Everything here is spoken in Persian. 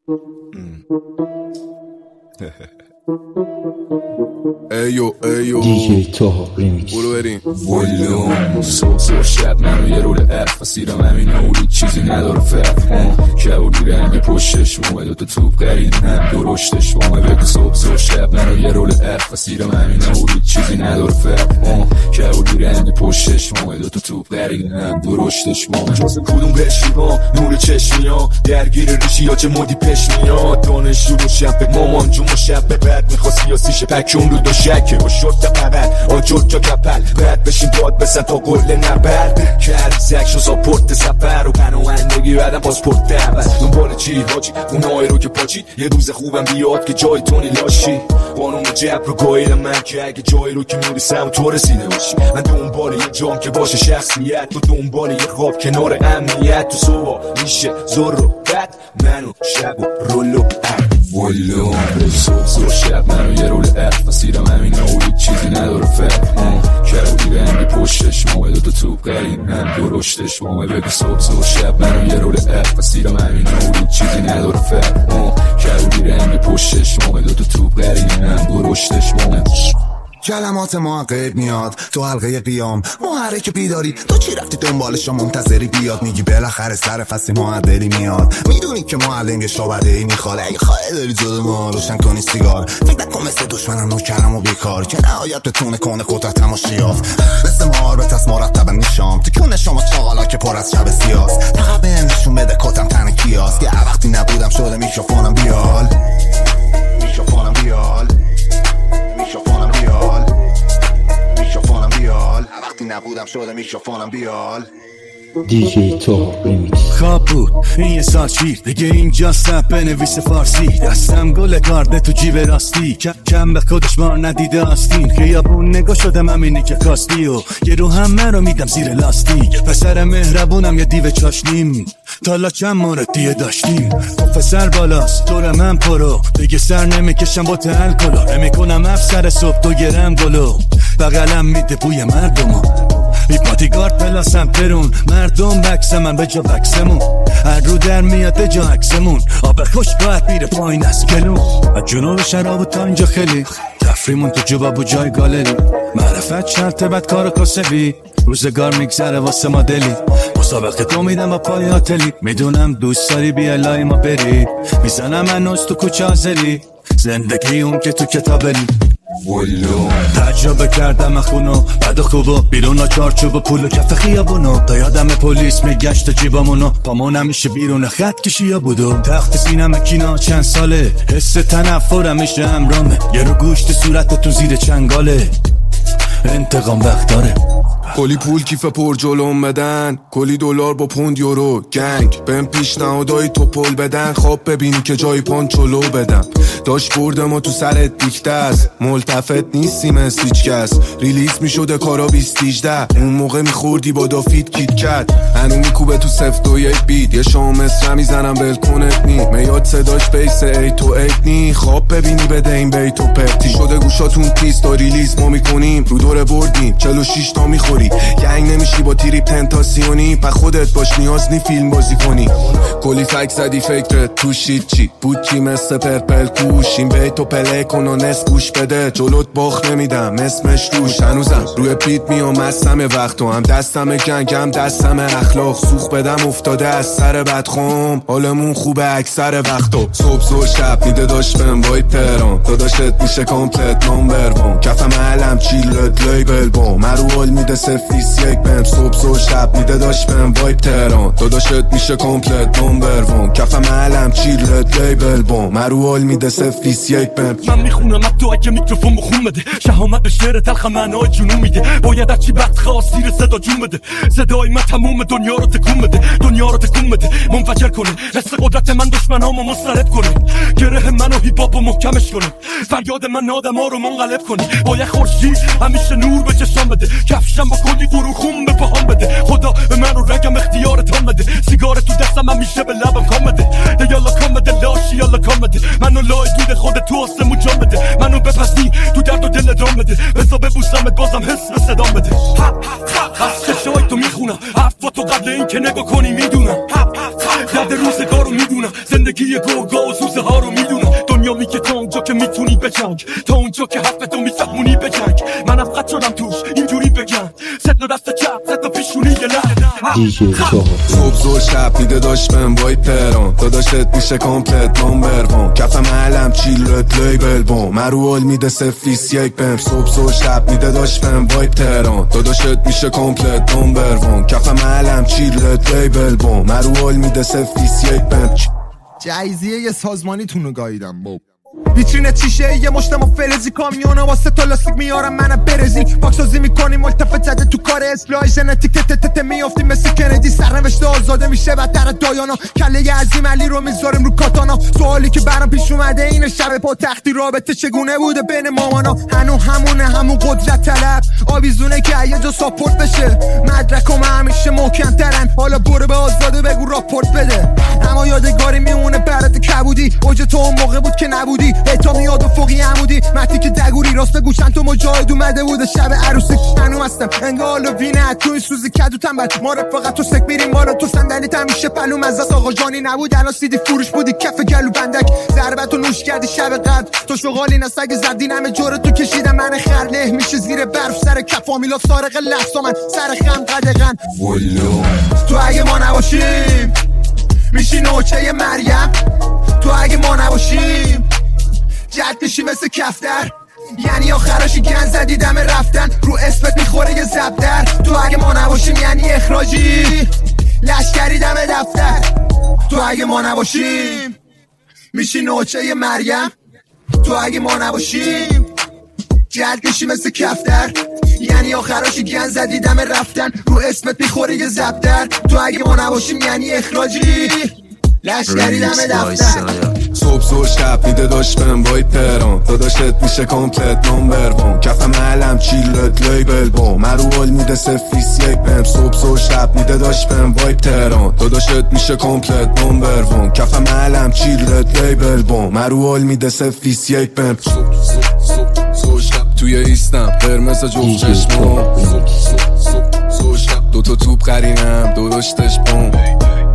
ایو دیجی توها ریمیکس برو بریم. ولوم صبح شب منو یه رول اف مسیرم همینه و هیچ چیزی نداره فرق کبولی رنگ پشتش مومه دوتا توپ قرید هم درشتش مومه بگو صبح شب منو یه رول اف مسیرم همینه و هیچ چیزی نداره فرق کبولی رنگ پشتش مومه دوتا توپ قرید هم درشتش مومه جاسم کدوم بشی ها نور چشمی ها درگیر ریشی ها چه مودی پش میاد دانشجو رو شب مامان جون شب به بعد میخواست سیاسیش پکون رو دو شکه و شرط قبل آجور جا کپل باید بشین باد بسن تا گل نبر کرد زکش و ساپورت سفر و پناهندگی بعدم پاسپورت دول دنبال چی حاجی اونایی رو که پاچید یه روز خوبم بیاد که جای تونی لاشی قانون جبر رو گاهیدم من که اگه جایی رو که میرسم تو رسیده باشی من دنبال یه جام که باشه شخصیت تو دنبال یه خواب کنار امنیت تو صبح میشه زور رو بد منو شب و رولو ولو صبح شب منو یه رول اف مسیرم همینه و هیچ چیزی نداره فرق کبولی رنگ پشتش مومه دوتا توپ قرید هم درشتش مومه بگو صبح شب منو یه رول اف مسیرم همینه و هیچ چیزی نداره فرق کبولی رنگ پشتش مومه دوتا توپ قرید هم درشتش مومه کلمات ما غیب میاد تو حلقه قیام محرک بیداری تو چی رفتی دنبالش و منتظری بیاد میگی بالاخره سر فصل معدلی میاد میدونی که معلم یه شعبده ای میخواد اگه خواهی داری جلو ما روشن کنی سیگار فکر نکن مثل دشمنم نوکرم و بیکار که نهایت بتونه کنه قدرت هم و شیاف مثل مهار به تست مرتبه میشام تو کونه شما چاقالا که پر از شب سیاست فقط بهم نشون بده کتم تن کیاست یه وقتی نبودم شده میکروفونم بیال میکروفونم بیال میکروفونم بیال میکروفونم بیال وقتی نبودم شده میکروفونم بیال دیجی توها ریمیکس خواب بود این یه سال شیر دیگه اینجا سب بنویس فارسی دستم گل کارده تو جیب راستی کم به خودش ما ندیده آستین خیابون نگاه شدم همینی که کاستی و یه رو همه رو میدم زیر لاستیک پسر مهربونم یه دیو چاشنیم تالا چند مورد دیگه داشتیم پسر بالاست طور من پرو دیگه سر نمیکشم با تل کلا نمیکنم افسر صبح تو گرم گلو بغلم میده بوی مردمو بی پادیگارد پلاسم ترون مردم بکس من به جا بکسمون هر رو در میاد جا عکسمون آب خوش باید میره پایین از گلون از جنوب شراب تا اینجا خیلی تفریمون تو جوبا و جای گالری معرفت شرط بد کار کاسبی روزگار میگذره واسه ما دلی مسابقه تو میدم با پای هاتلی میدونم دوست داری بیا لای ما بری میزنم هنوز تو کوچه آزری زندگی اون که تو کتابلی ولو تجربه کردم اخونو بعد خوبو بیرون چارچوب و پول و کف خیابونو تا یادم پلیس میگشت جیبامونو پامون همیشه بیرون خط کشیا بودو تخت سینم کینا چند ساله حس تنفرم میشه امرامه یه رو گوشت صورت تو زیر چنگاله انتقام وقت داره کلی پول کیف پر جلوم بدن کلی دلار با پوند یورو گنگ بهم پیشنهادای تو پل بدن خواب ببینی که جای پانچولو بدم داشت برده ما تو سرت دیکته است ملتفت نیستی مثل هیچ کس ریلیز میشده کارا 2018 اون موقع میخوردی با دافید کیت کت هنو میکوبه تو سفت و یک بیت یه شام مصر میزنم بلکنت نی میاد صداش بیس 8 تو 8 نی خواب ببینی بده این بیتو پرتی شده گوشاتون تیست و ریلیز ما میکنیم رو دور بردیم 46 تا میخوری گنگ نمیشی با تیریپ تنتاسیونی پا خودت باش نیاز نی فیلم بازی کنی کلی فک زدی فکرت توشید چی بود چی مثل پرپل کوش این بیتو پله کن و نس گوش بده جلوت باخ نمیدم اسمش روش هنوزم روی پیت میام مستم وقتو هم دستم گنگ هم دستم اخلاق سوخ بدم افتاده از سر بدخوم حالمون خوبه اکثر وقتو صبح زور شب میده داشت بهم وای تهران داداشت میشه کامپلت نمبر وان کف محلم چیلت لیبل بام مرو میده سفیس یک بهم صبح زور شب میده داشت بهم وای تهران داداشت میشه کامپلت نمبر وان کف محلم چیلت لیبل بام مرو میده سفیس یک بهم من میخونم تو اگه میکروفون بخون بده شهامت به شعر تلخ معنای جنون میده باید هرچی وقت خواست زیر صدا جون بده صدای من تموم دنیا رو تکون بده دنیا رو تکون بده منفجر کنه رسل قدرت من دشمنامو مسترد کنه گره منو هیپ هاپو محکمش کنه فریاد من آدما رو منقلب کنه باید خورشید همیشه نور به چشام بده کفشم با کلی قرون خون به پاهام بده خدا به من رو رگم اختیارتان بده سیگار تو دستم همیشه به لبم کام بده یالا کام بده لاشی یالا کام بده منو لای دود خودت تو آسمون جان بده منو بپسنی تو درد و دل دام بده بزا ببوسمت بازم حس به صدام بده از چشای تو میخونم حرفا تو قبل این که نگاه کنی میدونم درد روزگار رو میدونم زندگی گوگا و سوزه ها رو میدونم. دنیا میگه تا اونجا که میتونی بجنگ، تا اونجا که حرفتو میفهمونی بجنگ. منم قد شدم توش اینجوری بگم، صد دست چپ صد پیشونی دیجی توهر صبح زور شب میده داشت بهم وایپران، داداشت میشه کامپلت نمبر وان. کف محلم چیلت لیبل بوم، مرو میده سفیس یک بهم. صبح زور شب میده داشت بهم وایپران، داداشت میشه کامپلت نمبر وان. کف محلم چیلت لیبل بوم، مرو میده سفیس یک بهم. جایزیه یه سازمانی تونو گاییدم باب. ویترین چیشه یه مشتم و فلزی، کامیونا واسه تا لاستیک میارم منم برزی. پاکسازی میکنیم ملتفت زده تو کار اصلاح ژنتیک، تت میافتیم مثل کندی. سرنوشت آزاده میشه بدتر دایانا، کله عظیم علی رو میذاریم رو کاتانا. سوالی که برام پیش اومده اینه شب پا تختی رابطه چگونه بوده بین مامانا. همون قدرت طلب آویزونه که یه جا ساپورت بشه. مدرکام همیشه محکم ترن، حالا برو به آزاده بگو راپورت بده. اما یادگاری میمونه برات کبودی، اوج تو اون موقع بود که نبودی. تا میاد و فوقی عمودی متی که دگوری راست بگو چند تا مجاهد اومده بوده شب عروسی. منو هستم انگار وینه تو این سوزی کدو تنبل، ما رفاقت تو سک میریم بالا تو صندلی همیشه پلوم از دست. آقا جانی نبود الان سیدی فروش بودی کف گلو بندک. ضربتو نوش کردی شب قدر تو شغالی نسگ زدین همه جور تو کشیدم. من خرله میشه زیر برف سر کف میلا سارق لحظا من سر خم قدغن. تو اگه ما نباشیم میشی نوچه مریم، تو اگه ما نباشیم جد میشی مثل کفتر. یعنی آخراشی گن زدی دم رفتن، رو اسمت میخوره یه زبدر. تو اگه ما نباشیم یعنی اخراجی، لشکری دم دفتر. تو اگه ما نباشیم میشی نوچه مریم، تو اگه ما نباشیم جد میشی مثل کفتر. یعنی آخراشی گن زدی دم رفتن، رو اسمت میخوره یه زبدر. تو اگه ما نباشیم یعنی اخراجی، لشکری دم دفتر. صبح زور شب میده داشت بهم وایپران، داداشت میشه کامپلت نمبر وان. کف محلم چیلت لیبل بوم، مرو میده سفیس یک بهم. صبح زور شب میده داشت بهم وایپران، داداشت میشه کامپلت نمبر وان. کف محلم چیلت لیبل بوم، مرو میده سفیس یک بهم. زور شب توی ایستم قرمز جفت چشمام، زور شب دوتا توپ قرینم دو رشتش بوم.